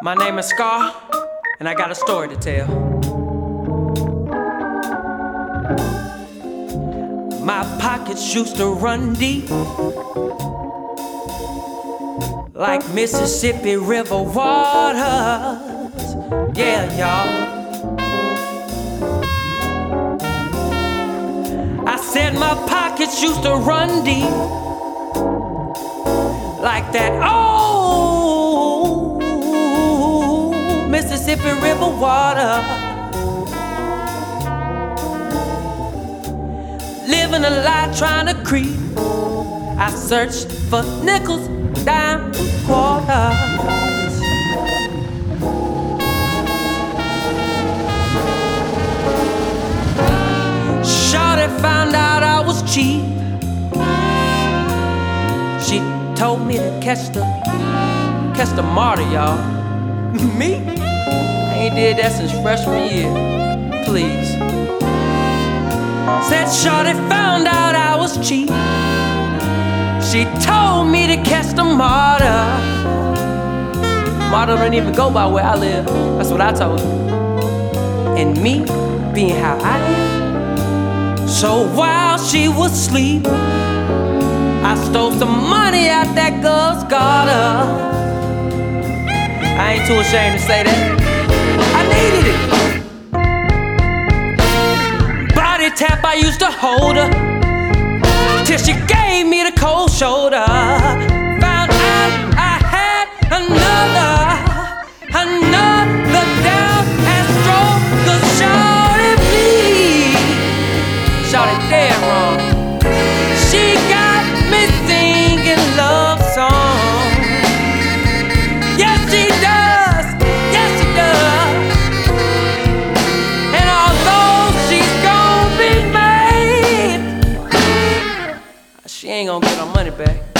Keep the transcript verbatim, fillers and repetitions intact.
My name is Scar, and I got a story to tell. My pockets used to run deep like Mississippi River waters. Yeah, y'all. I said my pockets used to run deep like that old Mississippi River water. Living a lie, trying to creep, I searched for nickels, dimes, and quarters. Shorty found out I was cheap. She told me to catch the, catch the martyr, y'all. Me? I ain't did that since freshman year. Please. Said shorty found out I was cheap. She told me to catch the martyr. Martyr don't even go by where I live. That's what I told her. And me, being how I am. So while she was asleep, I stole some money out that girl's garter. I ain't too ashamed to say that. I needed it. Body tap, I used to hold her till she gave me the cold shoulder. Found out I had another, another down and stroke. Cause shorty please, shorty dead wrong. She got me singing love songs. Yes she does, yes she does. And although she's gonna be made, she ain't gonna get her money back.